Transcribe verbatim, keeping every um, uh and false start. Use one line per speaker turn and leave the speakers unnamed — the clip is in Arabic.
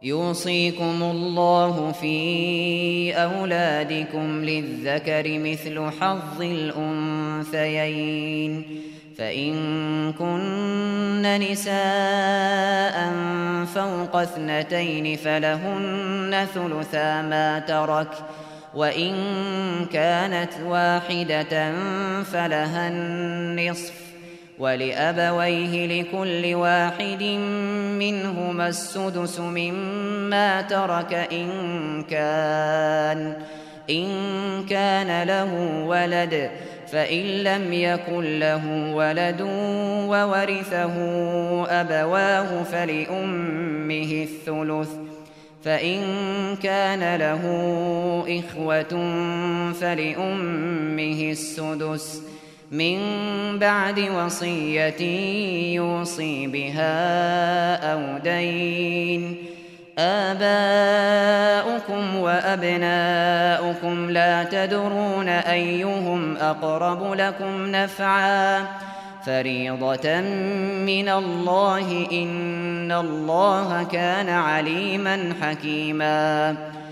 يوصيكم الله في أولادكم للذكر مثل حظ الأنثيين، فإن كن نساء فوق اثنتين فلهن ثلثا ما ترك، وإن كانت واحدة فلها النصف، ولأبويه لكل واحد منهما السدس مما ترك إن كان إن كان له ولد، فإن لم يكن له ولد وورثه أبواه فلأمه الثلث، فإن كان له إخوة فلأمه السدس من بعد وصية يوصي بها أو دين. آباؤكم وأبناؤكم لا تدرون أيهم أقرب لكم نفعا، فريضة من الله، إن الله كان عليما حكيما.